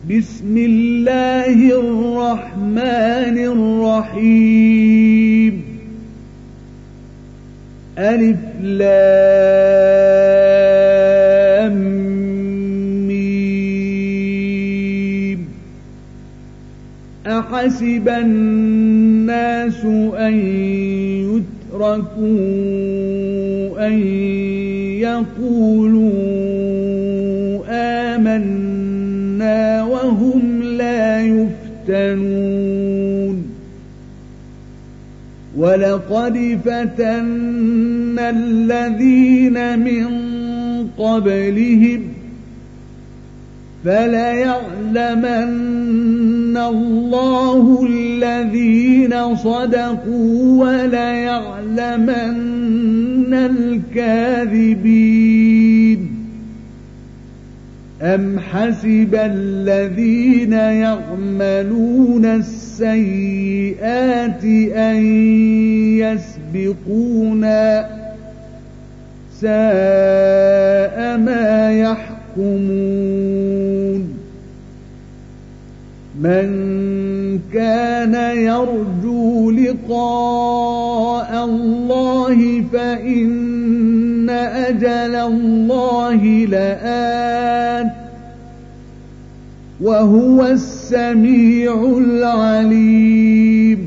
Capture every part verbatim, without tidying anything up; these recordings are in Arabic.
بسم الله الرحمن الرحيم ألف لام ميم أحسب الناس أن يتركوا أن يقولوا آمنا وهم لا يفتنون ولقد فتنا الذين من قبلهم فليعلمن الله الذين صدقوا وليعلمن الكاذبين أم حسب الذين يعملون السيئات أن يسبقونا ساء ما يحكمون من كان يرجو لقاء الله فإن أجل الله لآت وهو السميع العليم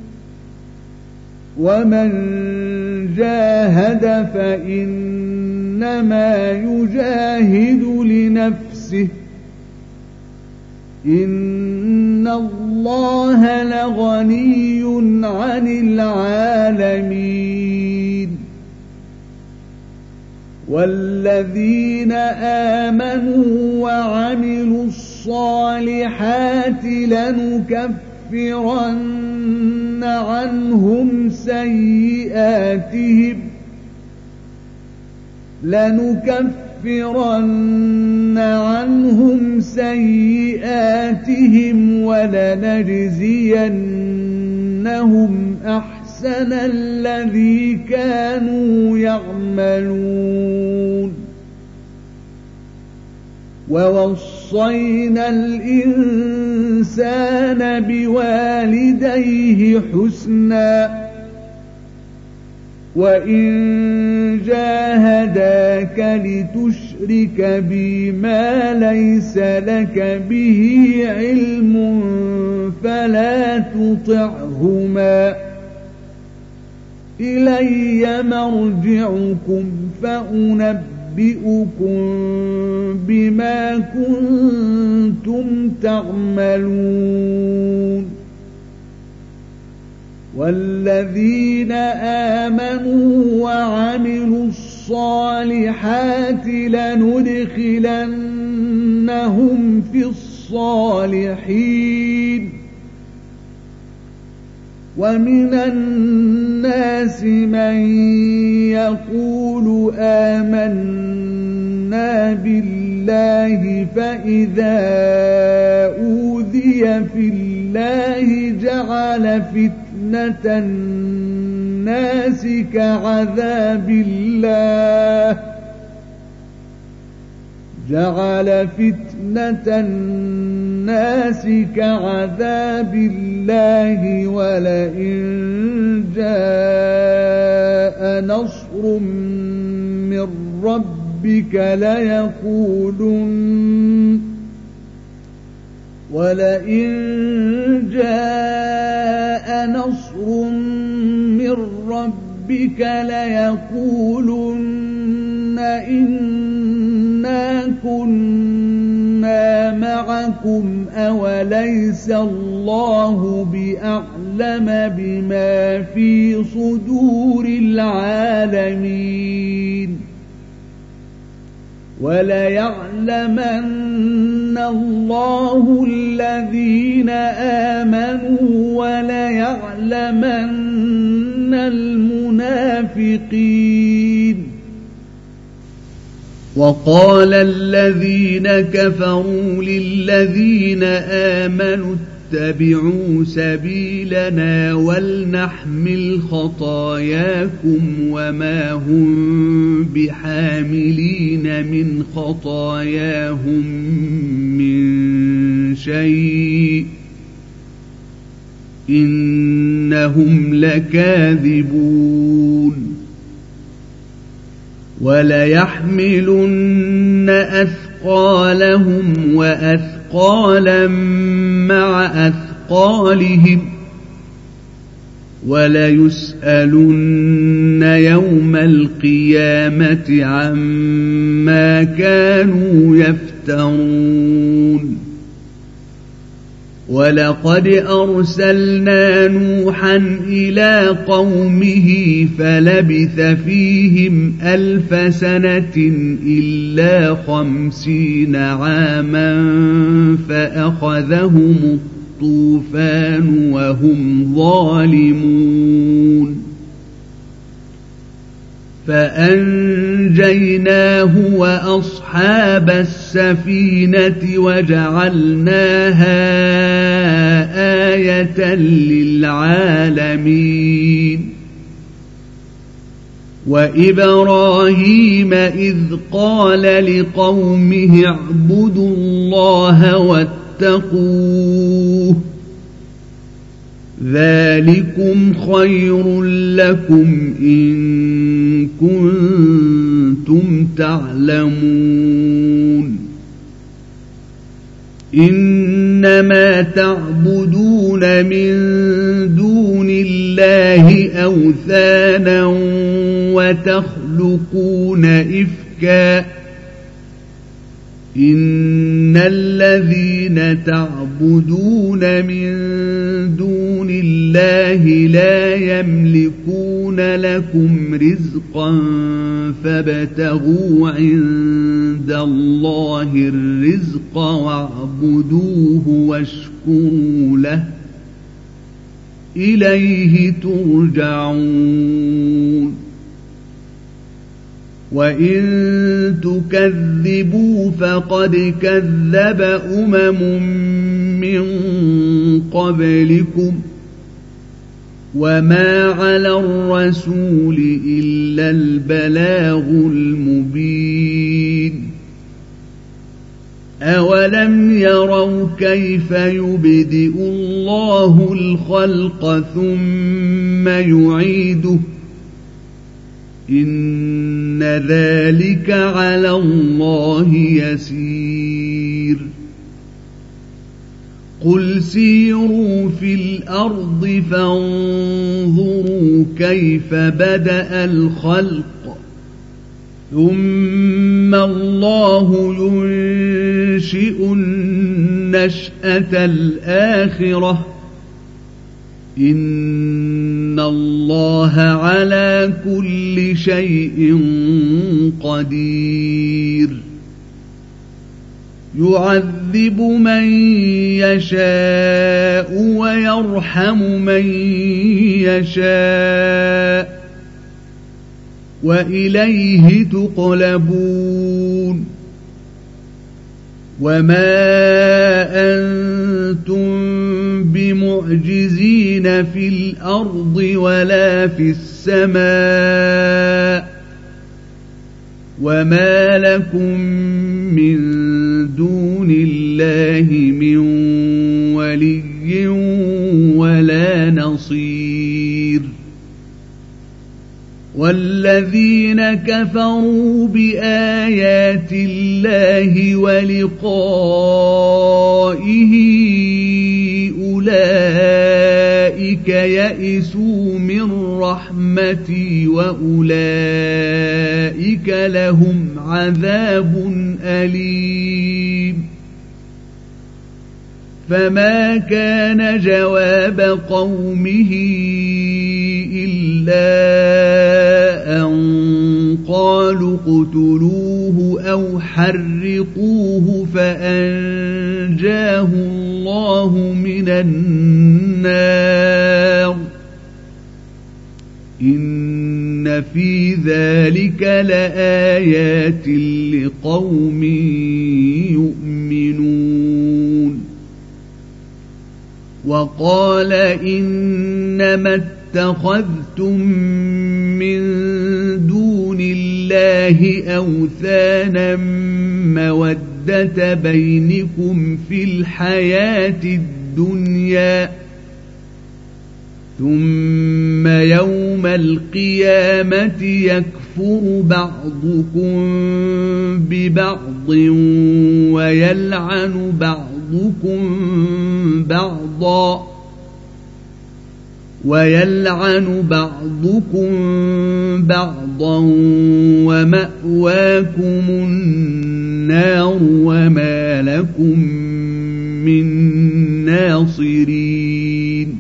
ومن جاهد فإنما يجاهد لنفسه إن الله لغني عن العالمين والذين آمنوا وعملوا الصالحات لنكفرن عنهم سيئاتهم لنكفرن عنهم سيئاتهم ولنجزينهم أحسن الذي كانوا يعملون ووصينا الإنسان بوالديه حسنا وإن جاهداك لتشرك بي ما ليس لك به علم فلا تطعهما إلي مرجعكم فأنبئكم بما كنتم تعملون والذين آمنوا وعملوا الصالحات لندخلنهم في الصالحين ومن الناس من يقول آمنا بالله فإذا أوذي في الله جعل فتنة الناس كعذاب الله جعل فتنة الناس كعذاب الله ولئن جاء نصر من ربك ليقولن ولئن جاء نصر من ربك ليقولن إنا كنا معكم أوليس الله بأعلم بما في صدور العالمين وليعلمن الله الذين آمنوا وليعلمن المنافقين وقال الذين كفروا للذين آمنوا اتبعوا سبيلنا ولنحمل خطاياكم وما هم بحاملين من خطاياهم من شيء إنهم لكاذبون وليحملن أثقالهم وأثقالا مع أثقالهم وليسألن يوم القيامة عما كانوا يفترون ولقد أرسلنا نوحا إلى قومه فلبث فيهم ألف سنة إلا خمسين عاما فأخذهم الطوفان وهم ظالمون فأنجيناه وأصحاب السفينة وجعلناها آية للعالمين وإبراهيم إذ قال لقومه اعبدوا الله واتقوه ذلكم خير لكم إن كنتم تعلمون إنما تعبدون من دون الله أوثانا وتخلقون إفكا إن الذين تعبدون من دون الله لا يملكون لكم رزقا فابتغوا عند الله الرزق واعبدوه واشكروا له إليه ترجعون وإن تكذبوا فقد كذب أمم من قبلكم وما على الرسول إلا البلاغ المبين أولم يروا كيف يبدئ الله الخلق ثم يعيده إن ذلك على الله يسير قل سيروا في الأرض فانظروا كيف بدأ الخلق ثم الله ينشئ النشأة الآخرة إن الله على كل شيء قدير يعذب من يشاء ويرحم من يشاء وإليه تقلبون وما أنتم بمعجزين في الأرض ولا في السماء وما لكم من دون الله من ولي ولا نصير والذين كفروا بآيات الله ولقائه أولئك يئسوا من رحمتي وأولئك لهم عذاب أليم فما كان جواب قومه إلا أن قالوا اقتلوه أو حرقوه فأنجاه الله من النار إن في ذلك لآيات لقوم يؤمنون وقال إنما اتخذتم من دون الله أوثانا مودة مودة بينكم في الحياة الدنيا ثم يوم القيامة يكفر بعضكم ببعض ويلعن بعضكم بعضا ويلعن بعضكم بعضا ومأواكم النار وما لكم من ناصرين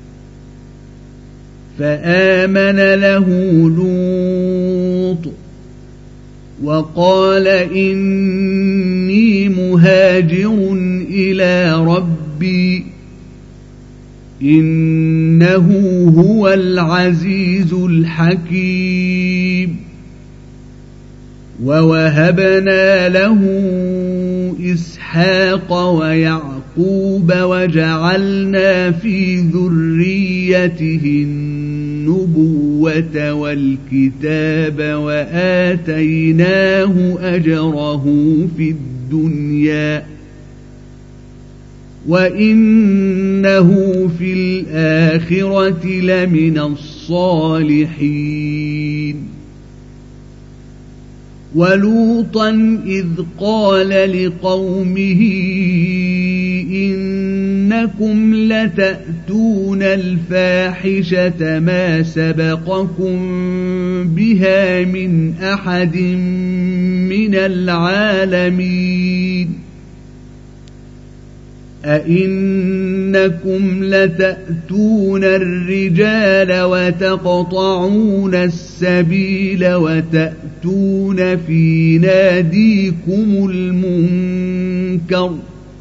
فآمن له لوط وقال إني مهاجر إلى ربي إنه هو العزيز الحكيم ووهبنا له إسحاق ويعقوب وجعلنا في ذريته النبوة والكتاب وآتيناه أجره في الدنيا وإنه في الآخرة لمن الصالحين ولوطا إذ قال لقومه إنكم لتأتون الفاحشة ما سبقكم بها من أحد من العالمين أئنكم لتأتون الرجال وتقطعون السبيل وتأتون في ناديكم المنكر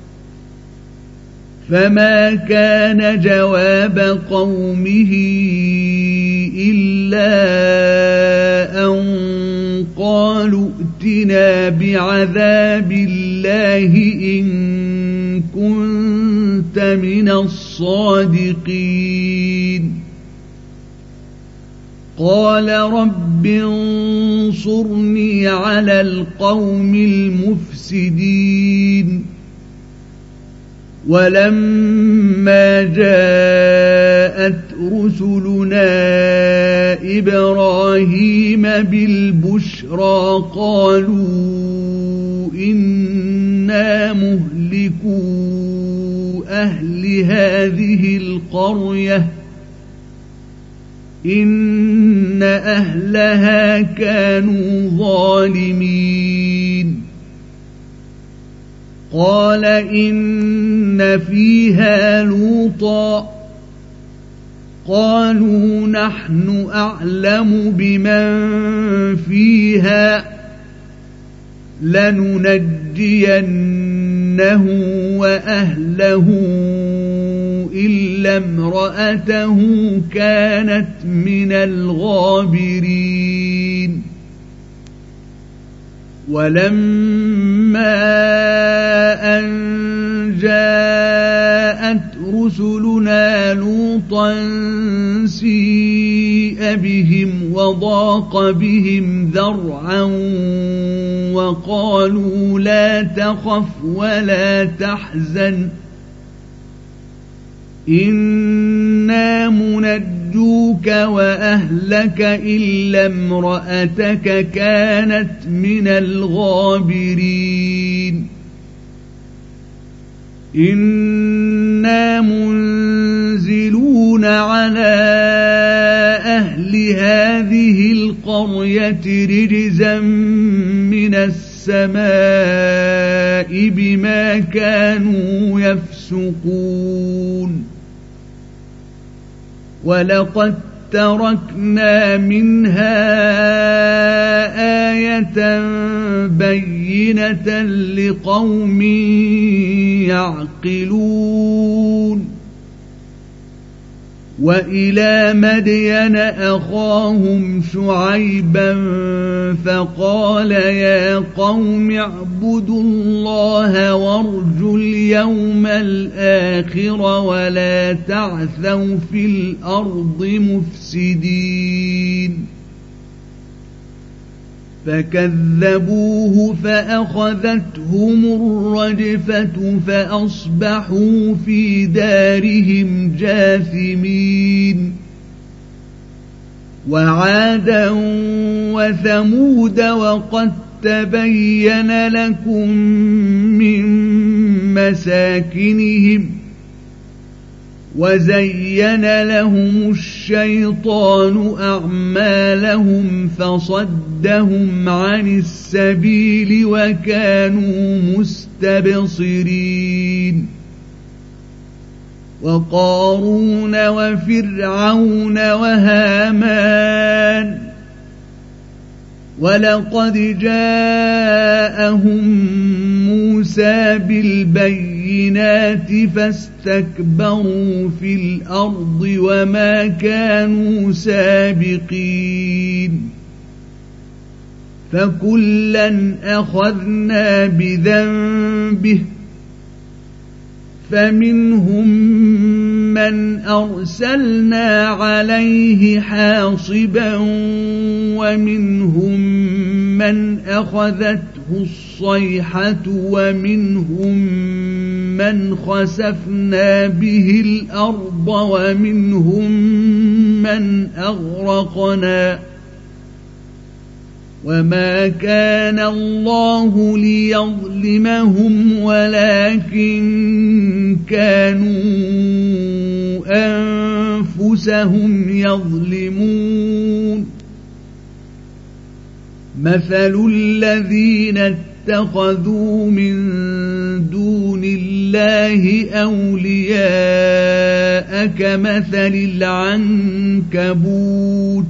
فما كان جواب قومه إلا أن قالوا ائتنا بعذاب الله إن كنت من الصادقين قال رب انصرني على القوم المفسدين ولما جاءت رسلنا إبراهيم بالبشرى قالوا إنا مهلكو أهل هذه القرية إن أهلها كانوا ظالمين قال إن فيها لوطا قالوا نحن أعلم بمن فيها لننجينه وأهله إلا امرأته كانت من الغابرين ولما أن جاءت رسلنا لوطا سيء بهم وضاق بهم ذرعا وقالوا لا تخف ولا تحزن إنا منجوك وأهلك إلا امرأتك كانت من الغابرين إنا منزلون على أهل هذه القرية رجزا من السماء بما كانوا يفسقون ولقد تركنا منها آية بينة لقوم يعقلون وإلى مدين أخاهم شعيبا فقال يا قوم اعبدوا الله وارجوا اليوم الآخر ولا تعثوا في الأرض مفسدين فكذبوه فأخذتهم الرجفة فأصبحوا في دارهم جاثمين وعادا وثمود وقد تبين لكم من مساكنهم وزين لهم الشيطان أعمالهم فصدهم عن السبيل وكانوا مستبصرين وقارون وفرعون وهامان ولقد جاءهم موسى بالبينات فاستكبروا في الأرض وما كانوا سابقين فكلا أخذنا بذنبه فمنهم من أرسلنا عليه حاصبا ومنهم من أخذته الصيحة ومنهم من خسفنا به الأرض ومنهم من أغرقنا وما كان الله ليظلمهم ولكن كانوا أنفسهم يظلمون مثل الذين اتخذوا من دون الله أولياء كمثل العنكبوت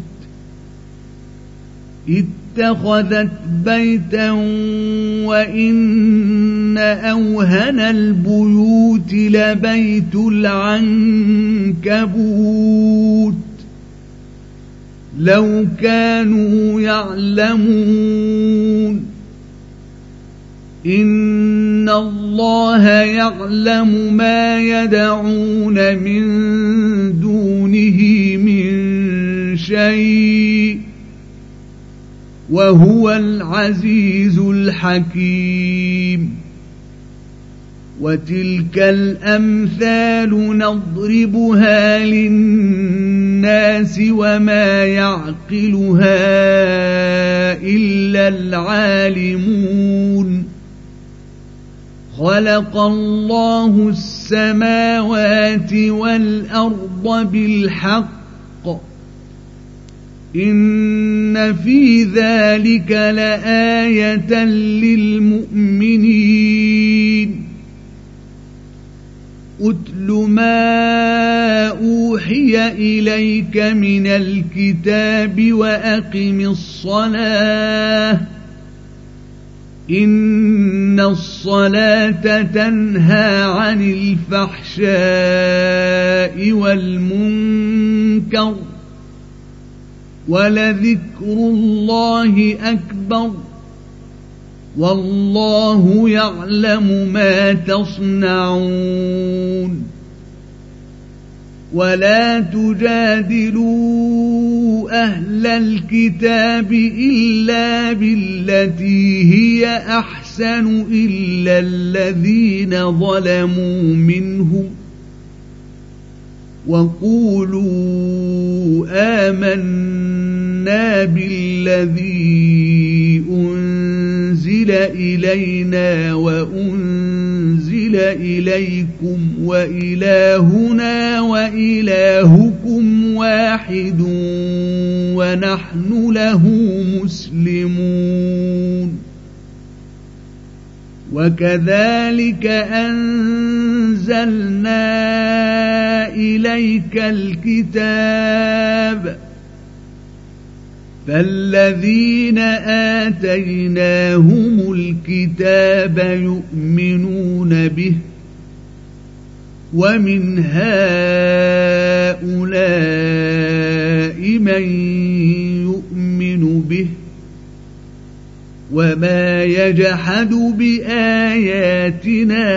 اتخذت بيتا وإن أوهن البيوت لبيت العنكبوت لو كانوا يعلمون إن الله يعلم ما يدعون من دونه من شيء وهو العزيز الحكيم وتلك الأمثال نضربها للناس وما يعقلها إلا العالمون خلق الله السماوات والأرض بالحق إن في ذلك لآية للمؤمنين أتل ما أوحي إليك من الكتاب وأقم الصلاة إن الصلاة تنهى عن الفحشاء والمنكر ولذكر الله أكبر والله يعلم ما تصنعون ولا تجادلوا أهل الكتاب إلا بالتي هي أحسن إلا الذين ظلموا منهم وقولوا آمنا بالذي أنزل إلينا وأنزل إليكم وإلهنا وإلهكم واحد ونحن له مسلمون وكذلك أنزلنا إليك الكتاب فالذين آتيناهم الكتاب يؤمنون به ومن هؤلاء من يؤمن به وما يجحد بآياتنا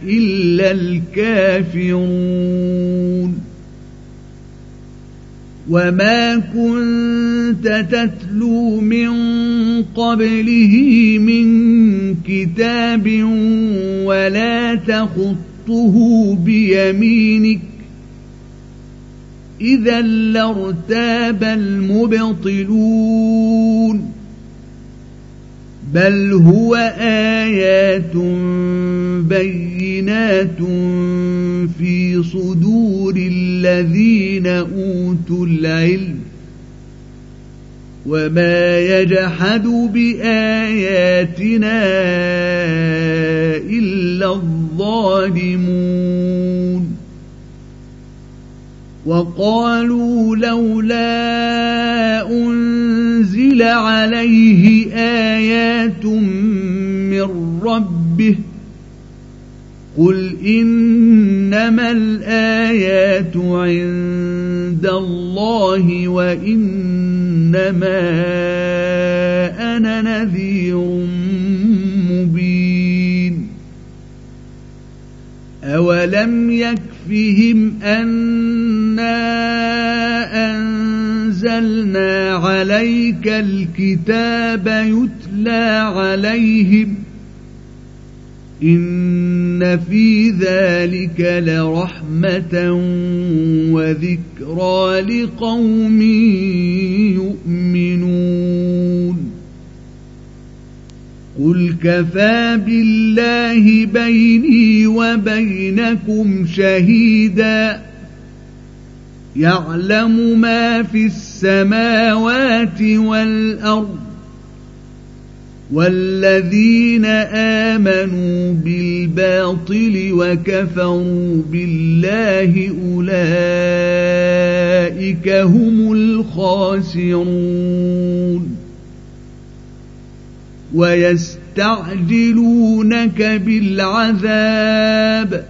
إلا الكافرون وما كنت تتلو من قبله من كتاب ولا تخطه بيمينك إذا لارتاب المبطلون بل هو آيات بينات في صدور الذين أوتوا العلم وما يجحد بآياتنا إلا الظالمون وقالوا لولا أنزل عليه آيات من ربه قل إنما الآيات عند الله وإنما أنا نذير مبين أولم يكفهم أنا أنزلنا عليك الكتاب يتلى عليهم إن في ذلك لرحمة وذكرى لقوم يؤمنون قل كفى بالله بيني وبينكم شهيدا يعلم ما في السماوات والأرض والذين آمنوا بالباطل وكفروا بالله أولئك هم الخاسرون ويستعجلونك بالعذاب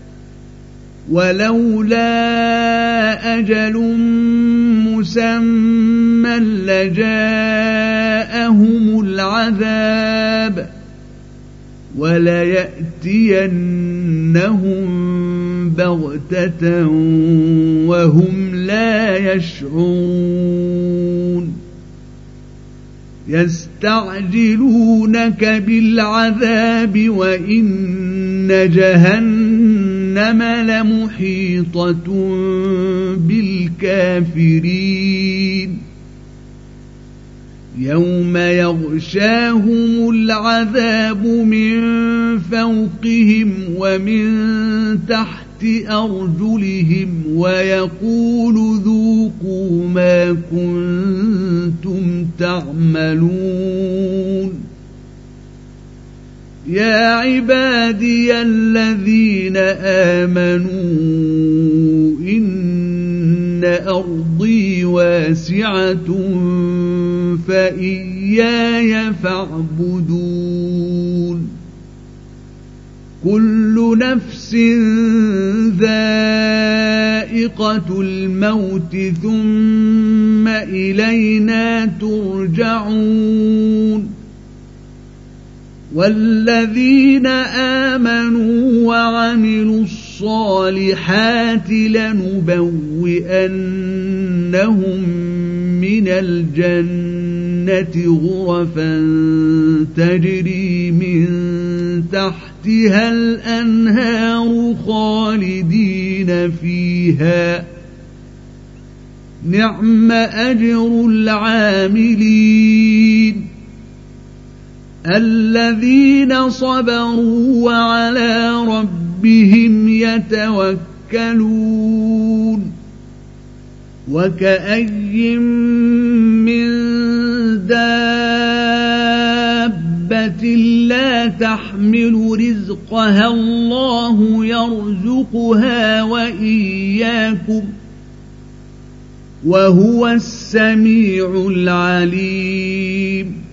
ولولا أجل مسمى لجاءهم العذاب وليأتينهم بغتة وهم لا يشعرون يستعجلونك بالعذاب وإن جهنم لمحيطة بالكافرين يوم يغشاهم العذاب من فوقهم ومن تحت أرجلهم ويقول ذوقوا ما كنتم تعملون يا عبادي الذين آمنوا إن أرضي واسعة فإياي فاعبدون كل نفس ذائقة الموت ثم إلينا ترجعون والذين آمنوا وعملوا الصالحات لنبوئنهم من الجنة غرفا تجري من تحتها الأنهار خالدين فيها نعم أجر العاملين الذين صبروا وعلى ربهم يتوكلون وكأي من دابة لا تحمل رزقها الله يرزقها وإياكم وهو السميع العليم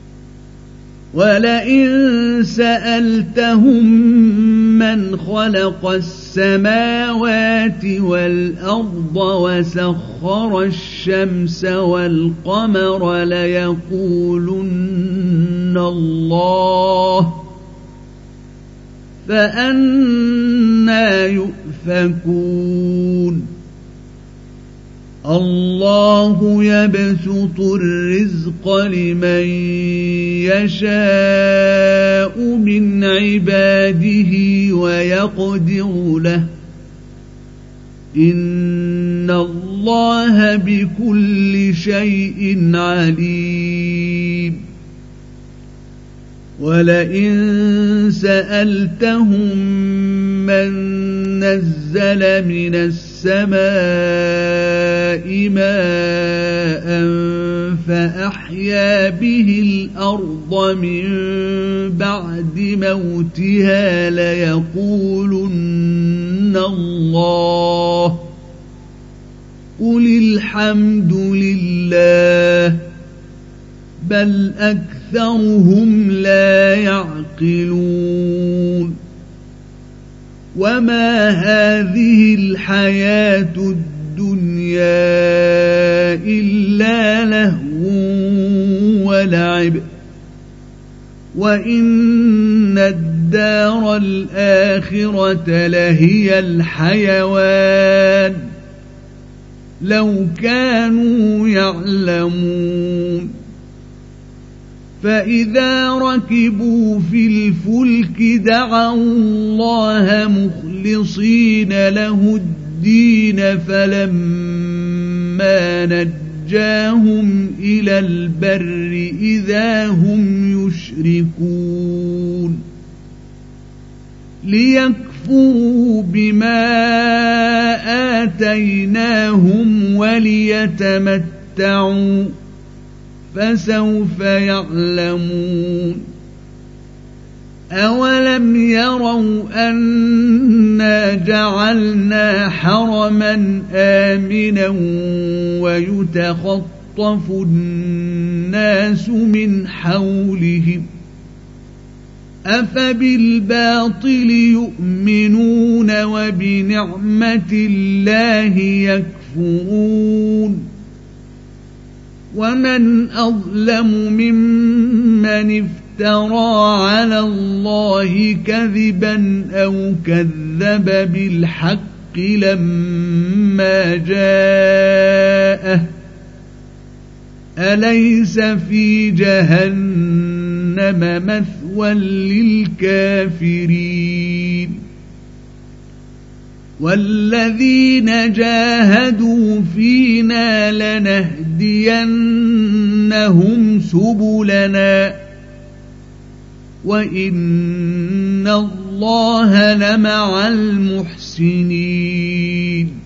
ولئن سألتهم من خلق السماوات والأرض وسخر الشمس والقمر ليقولن الله فأنى يؤفكون الله يبسط الرزق لمن يشاء من عباده ويقدر له إن الله بكل شيء عليم ولئن سألتهم من نزل من السماء ماء فأحيا به الأرض من بعد موتها ليقولن الله قل الحمد لله بل أكثرهم لا يعقلون وما هذه الحياة الدنيا إلا لهو ولعب وإن الدار الآخرة لهي الحيوان لو كانوا يعلمون فإذا ركبوا في الفلك دعوا الله مخلصين له الدين فلما نجاهم إلى البر إذا هم يشركون ليكفروا بما آتيناهم وليتمتعوا فسوف يعلمون أولم يروا أنا جعلنا حرما آمنا ويتخطف الناس من حولهم أفبالباطل يؤمنون وبنعمة الله يكفرون ومن أظلم ممن افترى على الله كذبا أو كذب بالحق لما جاءه أليس في جهنم مثوى للكافرين والذين جاهدوا فينا لنهدينهم سبلنا وإن الله لمع المحسنين